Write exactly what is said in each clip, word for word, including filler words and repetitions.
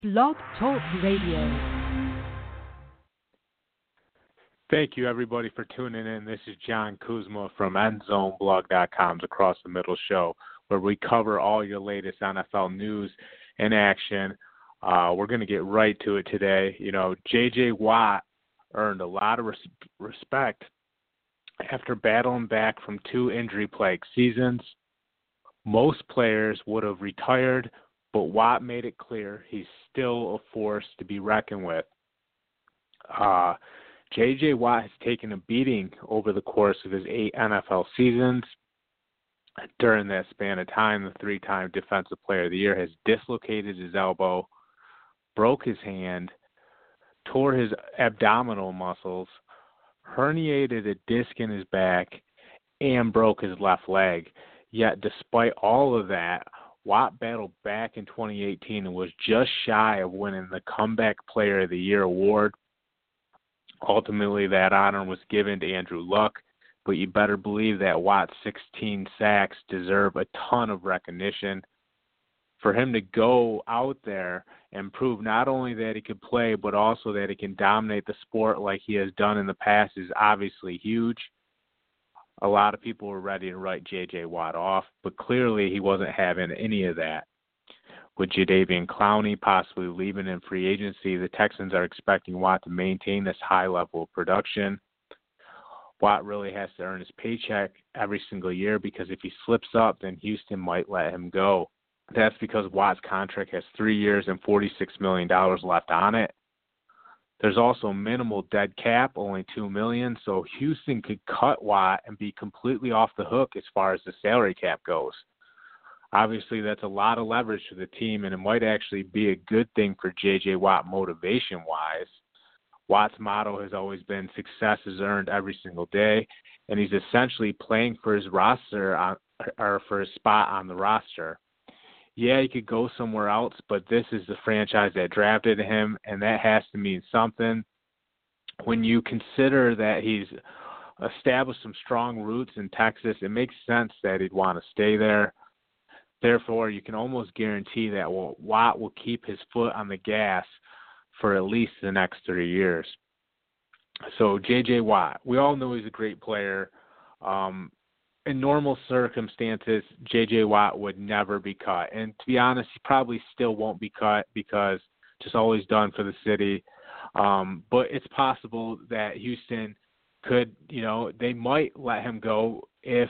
Blog Talk Radio. Thank you, everybody, for tuning in. This is John Kuzma from Endzone Blog dot com's Across the Middle show, where we cover all your latest N F L news and action. Uh, we're going to get right to it today. You know, J J. Watt earned a lot of res- respect after battling back from two injury-plagued seasons. Most players would have retired, but Watt made it clear he's still a force to be reckoned with. Uh, J J. Watt has taken a beating over the course of his eight N F L seasons. During that span of time, the three-time Defensive Player of the Year has dislocated his elbow, broke his hand, tore his abdominal muscles, herniated a disc in his back, and broke his left leg. Yet despite all of that, Watt battled back in twenty eighteen and was just shy of winning the Comeback Player of the Year award. Ultimately, that honor was given to Andrew Luck, but you better believe that Watt's sixteen sacks deserve a ton of recognition. For him to go out there and prove not only that he could play, but also that he can dominate the sport like he has done in the past is obviously huge. A lot of people were ready to write J J. Watt off, but clearly he wasn't having any of that. With Jadeveon Clowney possibly leaving in free agency, the Texans are expecting Watt to maintain this high level of production. Watt really has to earn his paycheck every single year because if he slips up, then Houston might let him go. That's because Watt's contract has three years and forty-six million dollars left on it. There's also minimal dead cap, only two million dollars, so Houston could cut Watt and be completely off the hook as far as the salary cap goes. Obviously, that's a lot of leverage for the team, and it might actually be a good thing for J J. Watt motivation-wise. Watt's motto has always been success is earned every single day, and he's essentially playing for his roster on, or for his spot on the roster. Yeah, he could go somewhere else, but this is the franchise that drafted him, and that has to mean something. When you consider that he's established some strong roots in Texas, it makes sense that he'd want to stay there. Therefore, you can almost guarantee that Watt will keep his foot on the gas for at least the next three years. So J J. Watt, we all know he's a great player. Um, in normal circumstances, J J. Watt would never be cut. And to be honest, he probably still won't be cut because just all he's done for the city. Um, but it's possible that Houston could, you know, they might let him go if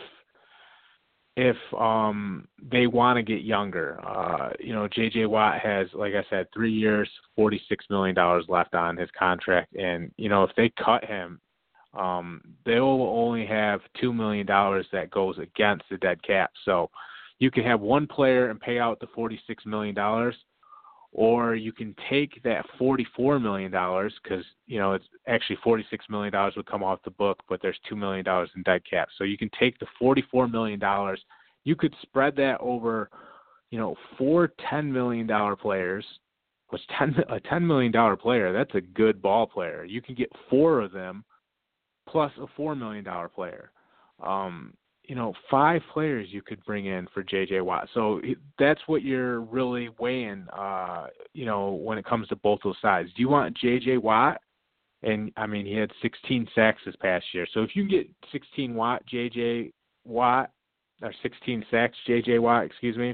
if um, they want to get younger. Uh, you know, J J. Watt has, like I said, three years, forty-six million dollars left on his contract. And, you know, if they cut him, um, they will only have two million dollars that goes against the dead cap. So you can have one player and pay out the forty-six million dollars, or you can take that forty-four million dollars because, you know, it's actually forty-six million dollars would come off the book, but there's two million dollars in dead cap. So you can take the forty-four million dollars. You could spread that over, you know, four ten million dollars players, which ten, a ten million dollars player, that's a good ball player. You can get four of them plus a four million dollars player. Um, you know, five players you could bring in for J J. Watt. So that's what you're really weighing, uh, you know, when it comes to both those sides. Do you want J J. Watt? And, I mean, he had sixteen sacks this past year. So if you get sixteen Watt, J J. Watt, or sixteen sacks, J J. Watt, excuse me,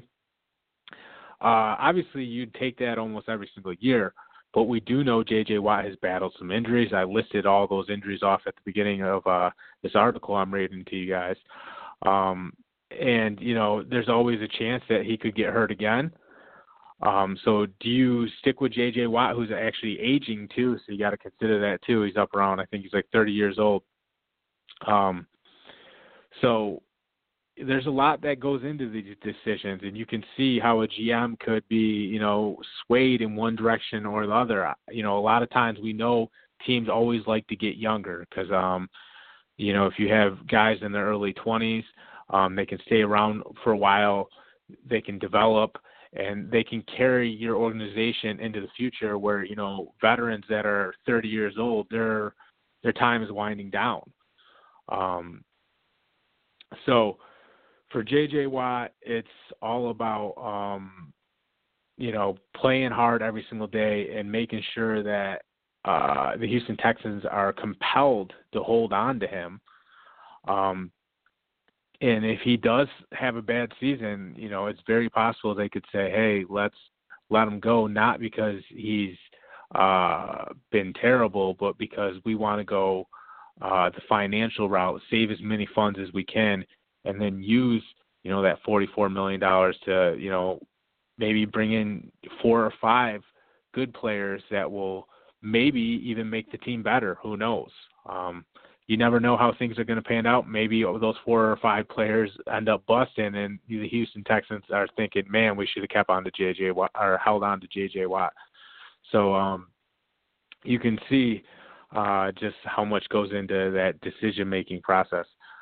uh, obviously you'd take that almost every single year. But we do know J J. Watt has battled some injuries. I listed all those injuries off at the beginning of uh, this article I'm reading to you guys. Um, and, you know, there's always a chance that he could get hurt again. Um, so do you stick with J J. Watt, who's actually aging too? So you got to consider that too. He's up around, I think he's like thirty years old. Um, so there's a lot that goes into these decisions, and you can see how a G M could be, you know, swayed in one direction or the other. You know, a lot of times we know teams always like to get younger because, um, you know, if you have guys in their early twenties, um, they can stay around for a while, they can develop, and they can carry your organization into the future where, you know, veterans that are thirty years old, their their time is winding down. Um, so for J J. Watt, it's all about um, you know, playing hard every single day and making sure that uh, the Houston Texans are compelled to hold on to him. Um, and if he does have a bad season, you know, it's very possible they could say, hey, let's let him go, not because he's uh, been terrible, but because we want to go uh, the financial route, save as many funds as we can, and then use, you know, that forty-four million dollars to, you know, maybe bring in four or five good players that will maybe even make the team better. Who knows? Um, you never know how things are going to pan out. Maybe those four or five players end up busting, and the Houston Texans are thinking, man, we should have kept on to J J Watt or held on to J J Watt. So um, you can see uh, just how much goes into that decision-making process.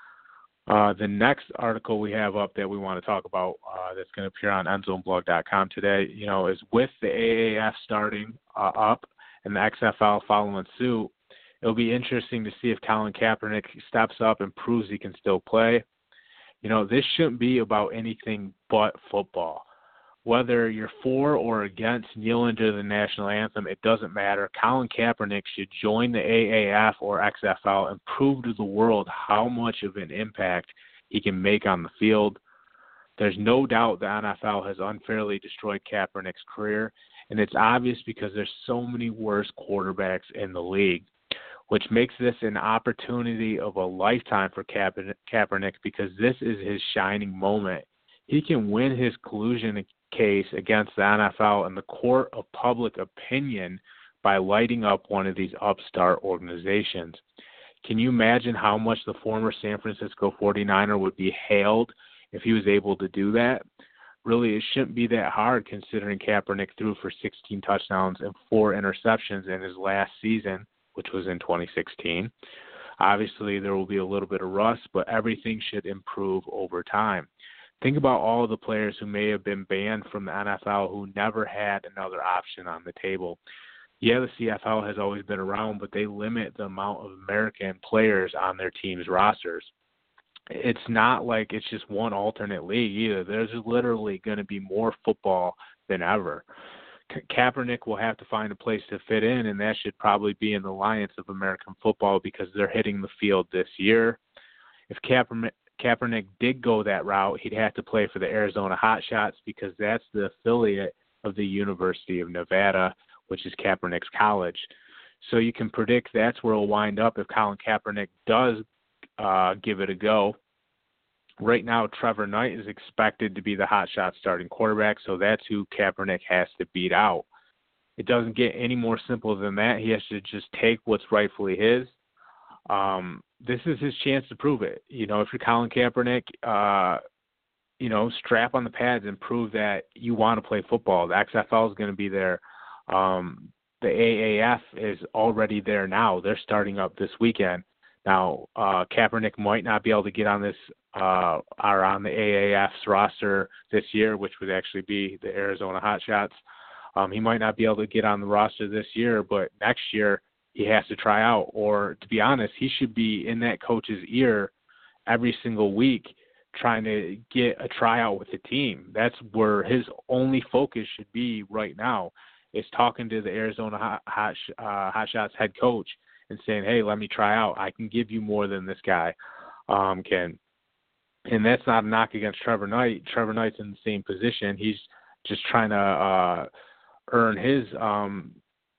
Uh, the next article we have up that we want to talk about uh, that's going to appear on endzone blog dot com today, you know, is with the A A F starting uh, up and the X F L following suit. It'll be interesting to see if Colin Kaepernick steps up and proves he can still play. You know, this shouldn't be about anything but football. Whether you're for or against kneeling to the national anthem, it doesn't matter. Colin Kaepernick should join the A A F or X F L and prove to the world how much of an impact he can make on the field. There's no doubt the N F L has unfairly destroyed Kaepernick's career, and it's obvious because there's so many worse quarterbacks in the league, which makes this an opportunity of a lifetime for Kaepernick because this is his shining moment. He can win his collusion case against the N F L in the court of public opinion by lighting up one of these upstart organizations. Can you imagine how much the former San Francisco forty-niner would be hailed if he was able to do that? Really, it shouldn't be that hard considering Kaepernick threw for sixteen touchdowns and four interceptions in his last season, which was in twenty sixteen. Obviously, there will be a little bit of rust, but everything should improve over time. Think about all the players who may have been banned from the N F L who never had another option on the table. Yeah, the C F L has always been around, but they limit the amount of American players on their team's rosters. It's not like it's just one alternate league either. There's literally going to be more football than ever. Ka- Kaepernick will have to find a place to fit in, and that should probably be in the Alliance of American Football because they're hitting the field this year. If Kaepernick Kaepernick did go that route, he'd have to play for the Arizona Hotshots because that's the affiliate of the University of Nevada, which is Kaepernick's college. So you can predict that's where he'll wind up if Colin Kaepernick does uh, give it a go. Right now, Trevor Knight is expected to be the Hotshot starting quarterback, so that's who Kaepernick has to beat out. It doesn't get any more simple than that. He has to just take what's rightfully his. Um, this is his chance to prove it. You know, if you're Colin Kaepernick, uh, you know, strap on the pads and prove that you want to play football. The X F L is going to be there. Um, the A A F is already there now. They're starting up this weekend. Now, uh, Kaepernick might not be able to get on this uh, or on the A A F's roster this year, which would actually be the Arizona Hotshots. Um, he might not be able to get on the roster this year, but next year he has to try out. Or to be honest, he should be in that coach's ear every single week trying to get a tryout with the team. That's where his only focus should be right now, is talking to the Arizona Hot, Hot, uh, Hotshots head coach and saying, hey, let me try out. I can give you more than this guy um, can. And that's not a knock against Trevor Knight. Trevor Knight's in the same position. He's just trying to uh, earn his um,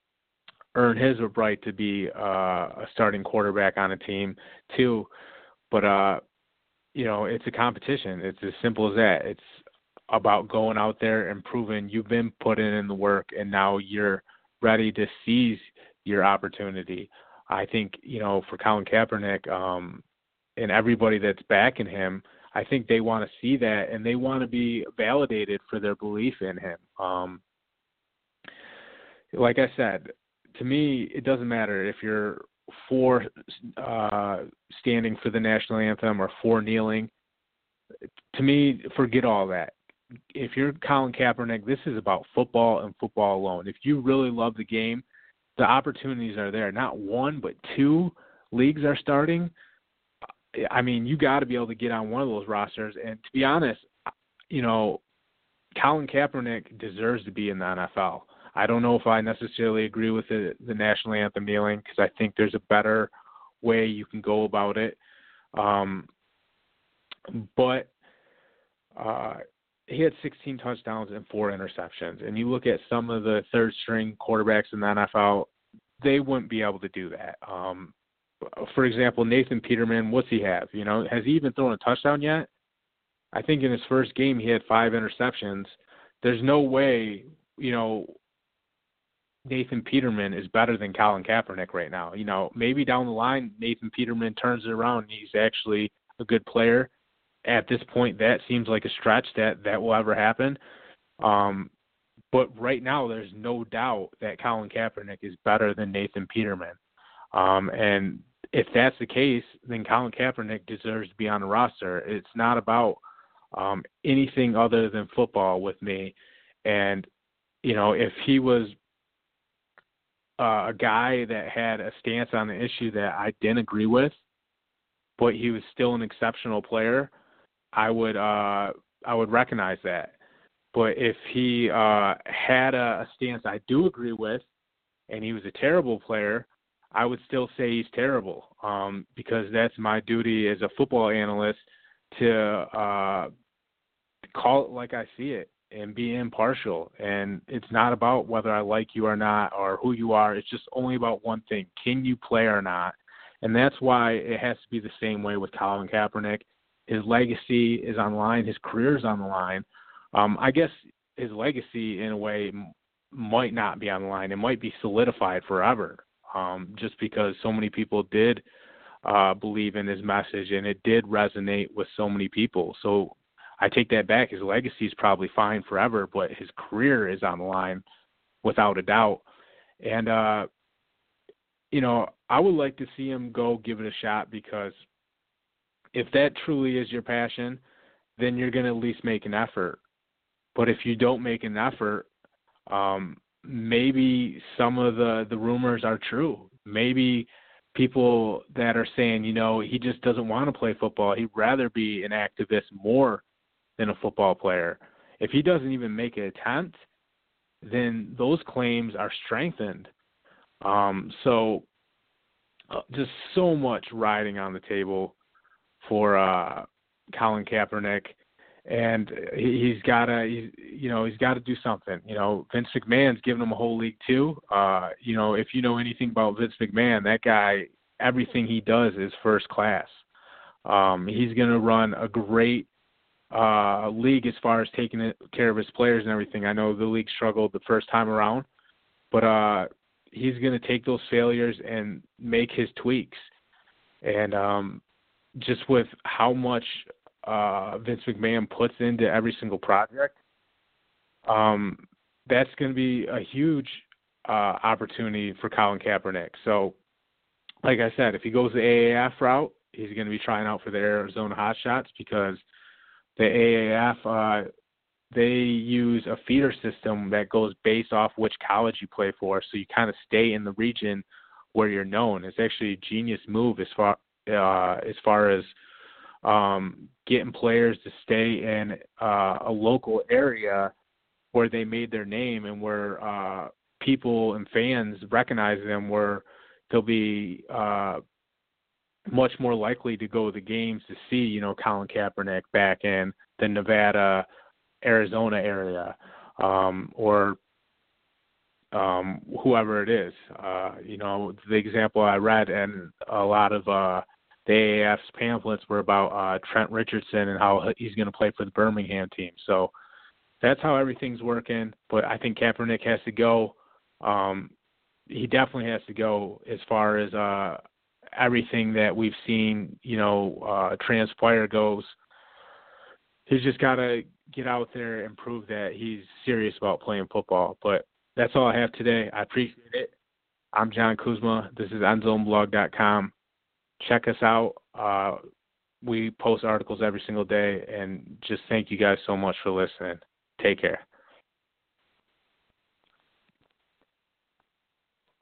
earn his right to be uh, a starting quarterback on a team too. But, uh, you know, it's a competition. It's as simple as that. It's about going out there and proving you've been putting in the work and now you're ready to seize your opportunity. I think, you know, for Colin Kaepernick um, and everybody that's backing him, I think they want to see that and they want to be validated for their belief in him. Um, like I said, to me, it doesn't matter if you're for uh, standing for the national anthem or for kneeling. To me, forget all that. If you're Colin Kaepernick, this is about football and football alone. If you really love the game, the opportunities are there. Not one, but two leagues are starting. I mean, you got to be able to get on one of those rosters. And to be honest, you know, Colin Kaepernick deserves to be in the N F L. I don't know if I necessarily agree with the, the national anthem kneeling because I think there's a better way you can go about it. Um, but uh, he had sixteen touchdowns and four interceptions. And you look at some of the third-string quarterbacks in the N F L, they wouldn't be able to do that. Um, for example, Nathan Peterman, what's he have? You know, has he even thrown a touchdown yet? I think in his first game he had five interceptions. There's no way, you know, Nathan Peterman is better than Colin Kaepernick right now. You know, maybe down the line Nathan Peterman turns it around and he's actually a good player. At this point, that seems like a stretch that that will ever happen. Um, but right now there's no doubt that Colin Kaepernick is better than Nathan Peterman. Um, and if that's the case, then Colin Kaepernick deserves to be on the roster. It's not about um, anything other than football with me. And, you know, if he was uh, a guy that had a stance on the issue that I didn't agree with, but he was still an exceptional player, I would uh, I would recognize that. But if he uh, had a, a stance I do agree with, and he was a terrible player, I would still say he's terrible um, because that's my duty as a football analyst to uh, call it like I see it and be impartial. And it's not about whether I like you or not or who you are. It's just only about one thing. Can you play or not? And that's why it has to be the same way with Colin Kaepernick. His legacy is on the line. His career is on the line. Um, I guess his legacy, in a way, m- might not be on the line. It might be solidified forever um, just because so many people did uh, believe in his message and it did resonate with so many people. So I take that back. His legacy is probably fine forever, but his career is on the line without a doubt. And, uh, you know, I would like to see him go give it a shot because if that truly is your passion, then you're going to at least make an effort. But if you don't make an effort, um, maybe some of the, the rumors are true. Maybe people that are saying, you know, he just doesn't want to play football. He'd rather be an activist more than a football player. If he doesn't even make an attempt, then those claims are strengthened. Um, so uh, just so much riding on the table for uh, Colin Kaepernick, and he, he's got to, he's, you know, he's got to do something. You know, Vince McMahon's giving him a whole league too. Uh, you know, if you know anything about Vince McMahon, that guy, everything he does is first class. Um, he's going to run a great uh, league as far as taking care of his players and everything. I know the league struggled the first time around, but uh, he's going to take those failures and make his tweaks. And um, just with how much uh, Vince McMahon puts into every single project, um, that's going to be a huge uh, opportunity for Colin Kaepernick. So, like I said, if he goes the A A F route, he's going to be trying out for the Arizona Hotshots because the A A F, uh, they use a feeder system that goes based off which college you play for, so you kind of stay in the region where you're known. It's actually a genius move as far uh, as far as um, getting players to stay in uh, a local area where they made their name and where uh, people and fans recognize them, where they'll be uh, much more likely to go to the games to see, you know, Colin Kaepernick back in the Nevada, Arizona area, um, or um, whoever it is. Uh, you know, the example I read and a lot of uh, the A A F's pamphlets were about uh, Trent Richardson and how he's going to play for the Birmingham team. So that's how everything's working. But I think Kaepernick has to go. Um, he definitely has to go as far as uh, everything that we've seen, you know, uh, transpire goes. He's just got to get out there and prove that he's serious about playing football. But that's all I have today. I appreciate it. I'm John Kuzma. This is endzone blog dot com. Check us out. Uh, we post articles every single day, and just thank you guys so much for listening. Take care.